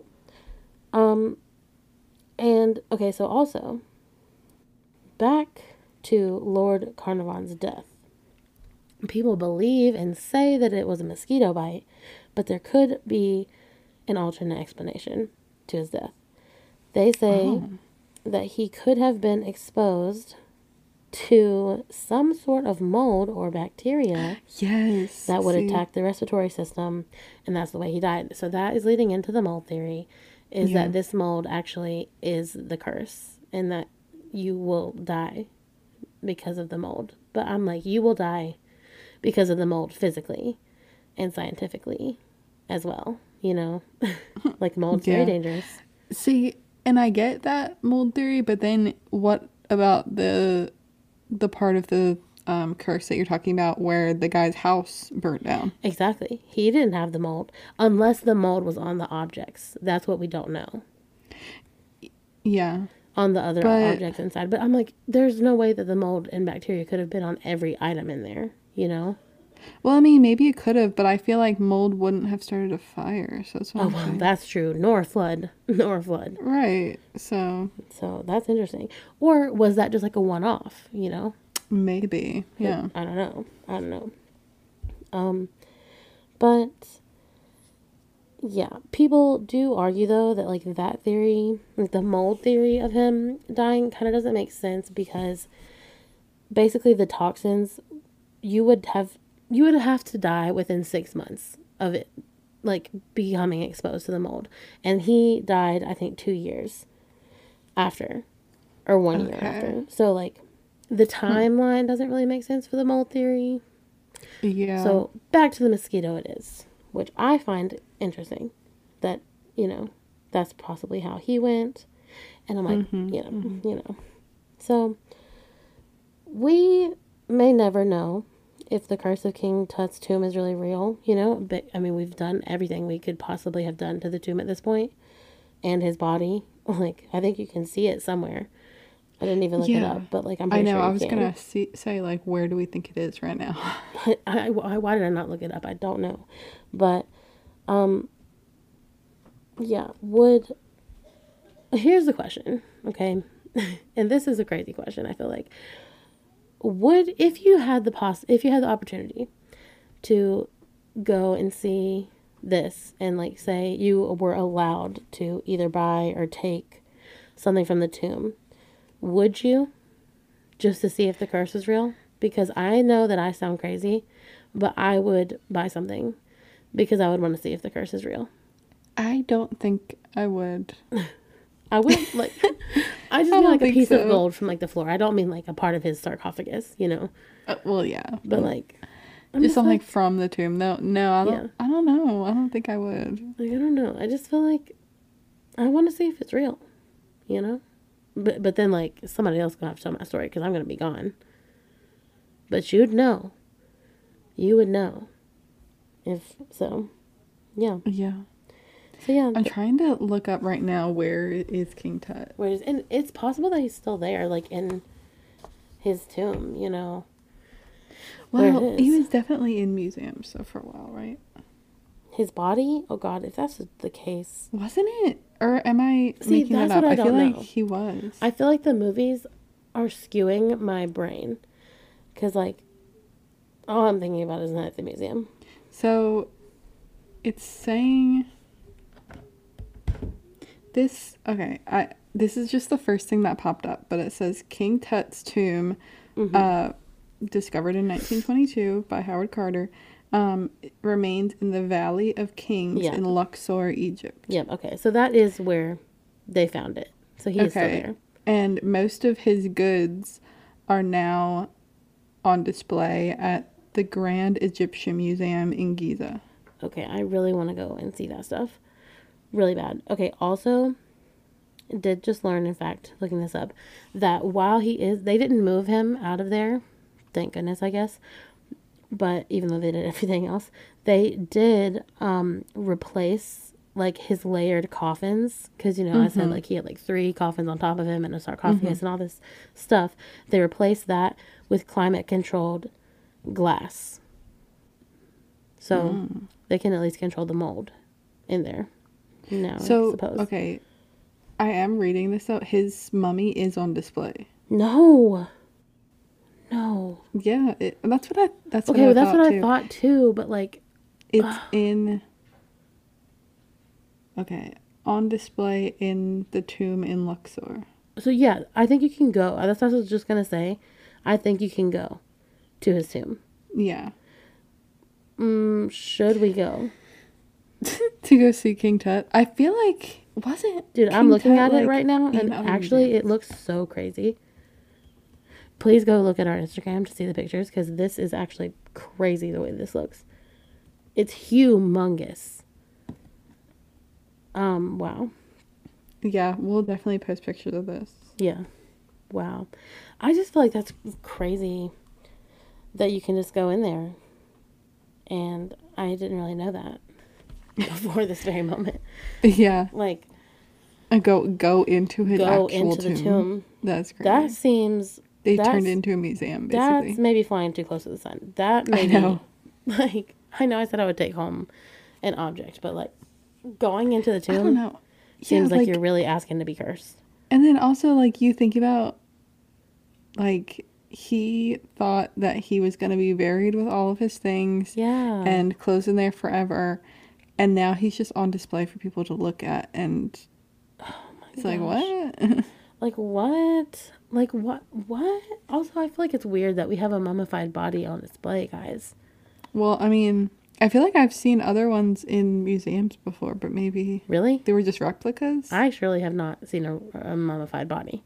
And, okay, so also, back to Lord Carnarvon's death. People believe and say that it was a mosquito bite, but there could be an alternate explanation to his death. They say that he could have been exposed to some sort of mold or bacteria that would attack the respiratory system, and that's the way he died. So that is leading into the mold theory, is that this mold actually is the curse, and that you will die because of the mold. But I'm like, you will die because of the mold physically and scientifically as well, you know? Like, mold's very dangerous. See, and I get that mold theory, but then what about the part of the curse that you're talking about where the guy's house burnt down. Exactly. He didn't have the mold unless the mold was on the objects. That's what we don't know. Yeah. On the other objects inside. But I'm like, there's no way that the mold and bacteria could have been on every item in there, you know? Well, I mean, maybe it could have, but I feel like mold wouldn't have started a fire. So that's what I'm saying. That's true. Nor flood. Right. So that's interesting. Or was that just like a one-off, you know? Maybe. Yeah. I don't know. But yeah, people do argue though that like that theory, like the mold theory of him dying kind of doesn't make sense because basically the toxins you would have to die within 6 months of it like becoming exposed to the mold. And he died I think 2 years after or 1 year after. So like the timeline doesn't really make sense for the mold theory. Yeah. So back to the mosquito it is, which I find interesting that, you know, that's possibly how he went. And I'm like, you know. So we may never know if the curse of King Tut's tomb is really real, you know, but I mean, we've done everything we could possibly have done to the tomb at this point and his body. Like, I think you can see it somewhere. I didn't even look it up, but like I'm pretty sure I was gonna say like, where do we think it is right now? Why did I not look it up? I don't know, but yeah. Here's the question, okay, and this is a crazy question. I feel like if you had the opportunity to go and see this, and like say you were allowed to either buy or take something from the tomb. Would you? Just to see if the curse is real? Because I know that I sound crazy, but I would buy something because I would want to see if the curse is real. I don't think I would. I would like. I just mean like a piece of gold from like the floor. I don't mean like a part of his sarcophagus, you know. Well, yeah, but like just something from the tomb. No, I don't. Yeah. I don't know. I don't think I would. Like I don't know. I just feel like I want to see if it's real, you know. But then, like, somebody else gonna have to tell my story because I'm gonna be gone. But you'd know. You would know. If so, yeah. Yeah. So yeah. I'm trying to look up right now where is King Tut. And it's possible that he's still there, like in his tomb. You know. Well, he was definitely in museums for a while, right? His body? Oh God, if that's the case, wasn't it? Or am I making that up? I feel like he was. I feel like the movies are skewing my brain. Because, like, all I'm thinking about is Night at the Museum. So, it's saying... This... Okay, this is just the first thing that popped up. But it says, King Tut's tomb, discovered in 1922 by Howard Carter... remains in the Valley of Kings in Luxor, Egypt. Yep, okay. So that is where they found it. So he is still there. And most of his goods are now on display at the Grand Egyptian Museum in Giza. Okay, I really want to go and see that stuff. Really bad. Okay, also, did just learn, in fact, looking this up, that while they didn't move him out of there. Thank goodness, I guess. But even though they did everything else, they did replace like his layered coffins. Because, you know, I said like he had like 3 coffins on top of him and a sarcophagus and all this stuff. They replaced that with climate controlled glass. So they can at least control the mold in there. Now, so, I suppose. Okay, I am reading this out. His mummy is on display. No. Yeah, that's what I thought I thought too. But like, it's on display in the tomb in Luxor. So yeah, I think you can go. That's what I was just gonna say. I think you can go to his tomb. Yeah. Should we go to go see King Tut? I feel like wasn't. Dude, I'm looking at it right now, and actually, it looks so crazy. Please go look at our Instagram to see the pictures because this is actually crazy the way this looks. It's humongous. Wow. Yeah, we'll definitely post pictures of this. Yeah. Wow. I just feel like that's crazy that you can just go in there. And I didn't really know that before this very moment. Yeah. Like, go into his actual the tomb. That's crazy. That seems... They turned into a museum, basically. That's maybe flying too close to the sun. That maybe... I know. Like, I know I said I would take home an object, but, like, going into the tomb... I don't know. Seems like you're really asking to be cursed. And then also, like, you think about, like, he thought that he was going to be buried with all of his things. Yeah. And closed in there forever. And now he's just on display for people to look at. And it's like, what? Like, what? Like, what? What? Also, I feel like it's weird that we have a mummified body on display, guys. Well, I mean... I feel like I've seen other ones in museums before, but maybe... Really? They were just replicas? I surely have not seen a mummified body.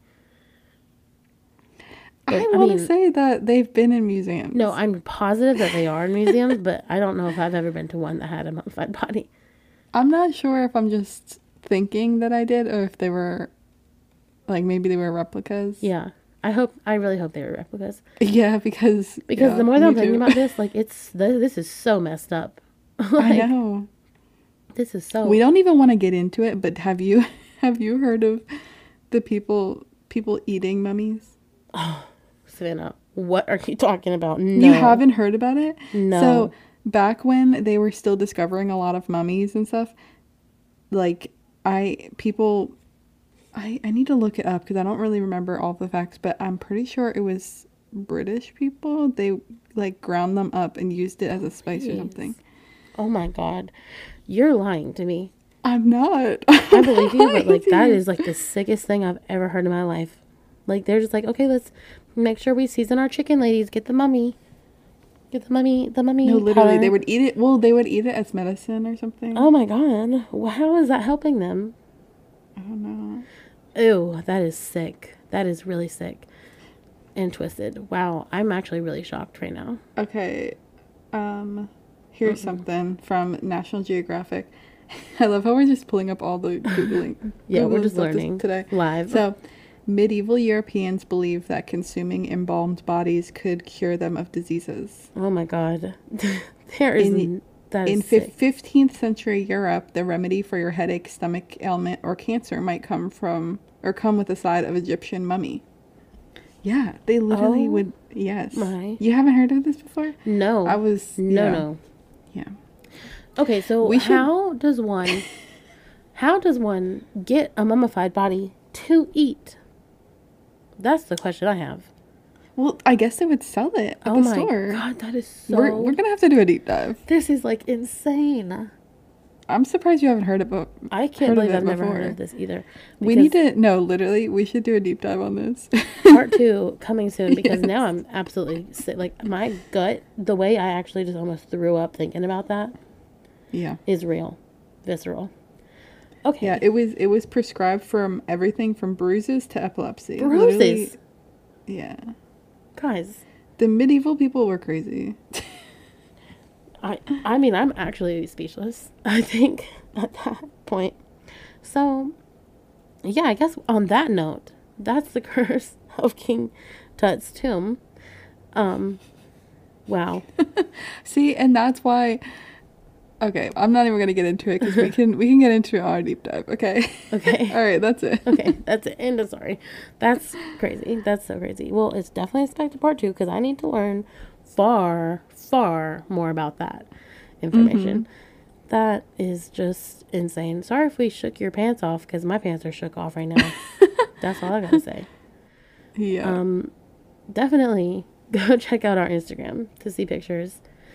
But, I want to say that they've been in museums. No, I'm positive that they are in museums, but I don't know if I've ever been to one that had a mummified body. I'm not sure if I'm just thinking that I did, or if they were... Like, maybe they were replicas. Yeah. I really hope they were replicas. Yeah, because the more that I'm thinking about this, like, this is so messed up. Like, I know. This is so... We don't even want to get into it, but have you heard of the people eating mummies? Oh, Savannah, what are you talking about? No. You haven't heard about it? No. So, back when they were still discovering a lot of mummies and stuff, like, I need to look it up because I don't really remember all the facts, but I'm pretty sure it was British people. They, like, ground them up and used it as a spice or something. Oh my God. You're lying to me. I'm not. I believe you, but, like, that is, like, the sickest thing I've ever heard in my life. Like, they're just like, okay, let's make sure we season our chicken, ladies. Get the mummy. Get the mummy. No, literally, they would eat it. Well, they would eat it as medicine or something. Oh my God. Well, how is that helping them? I don't know. Ew, that is sick. That is really sick and twisted. Wow, I'm actually really shocked right now. Okay, here's something from National Geographic. I love how we're just pulling up all the Googling. Yeah, we're just learning today live. So, medieval Europeans believed that consuming embalmed bodies could cure them of diseases. Oh my God, there is. In 15th century Europe, the remedy for your headache, stomach ailment, or cancer might come with a side of Egyptian mummy. Yeah, they literally would. Yes. My. You haven't heard of this before? No. No. Yeah. Okay, so how does one get a mummified body to eat? That's the question I have. Well, I guess they would sell it at the store. Oh my God, that is so... We're going to have to do a deep dive. This is, like, insane. I'm surprised you haven't heard of it. I can't believe I've never heard of this either. We need to... No, literally, we should do a deep dive on this. Part 2 coming soon, because now I'm absolutely sick. Like, my gut, the way I actually just almost threw up thinking about that is real. Visceral. Okay. Yeah, it was prescribed from everything from bruises to epilepsy. Bruises? Literally, yeah. Guys, the medieval people were crazy. I mean, I'm actually speechless, I think, at that point. So, yeah, I guess on that note, that's the curse of King Tut's tomb. Wow. See, and that's why... Okay, I'm not even going to get into it because we can get into our deep dive, okay? Okay. All right, that's it. Okay, that's it. End of story. That's crazy. That's so crazy. Well, it's definitely expected part 2 because I need to learn far, far more about that information. Mm-hmm. That is just insane. Sorry if we shook your pants off because my pants are shook off right now. That's all I got to say. Yeah. Definitely go check out our Instagram to see pictures.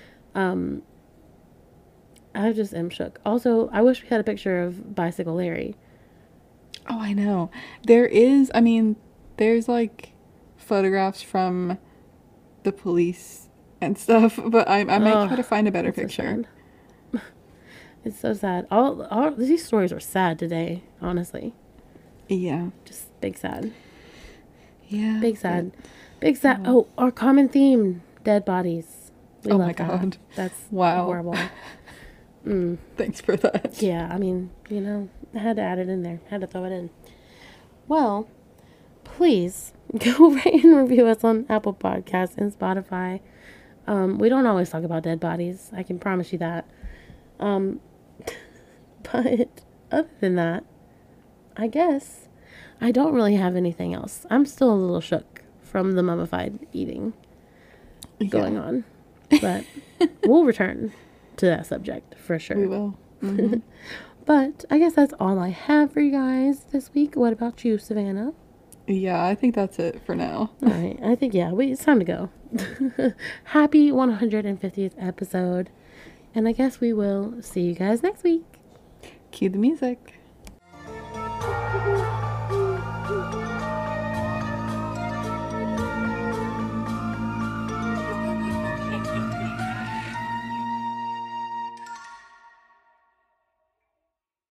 I just am shook. Also, I wish we had a picture of Bicycle Larry. Oh, I know. There's like photographs from the police and stuff, but I might try to find a better picture. So it's so sad. All these stories are sad today, honestly. Yeah. Just big sad. Yeah. Big sad. Big sad. Oh, our common theme, dead bodies. We love my God. That. That's horrible. Thanks for that. Yeah, I mean, I had to add it in there. Had to throw it in. Well, please go rate and review us on Apple Podcasts and Spotify. We don't always talk about dead bodies. I can promise you that. But other than that, I guess I don't really have anything else. I'm still a little shook from the mummified eating going on. But we'll return to that subject for sure. We will. Mm-hmm. But I guess that's all I have for you guys this week. What about you, Savannah? Yeah, I think that's it for now. All right. I think, it's time to go. Happy 150th episode. And I guess we will see you guys next week. Cue the music.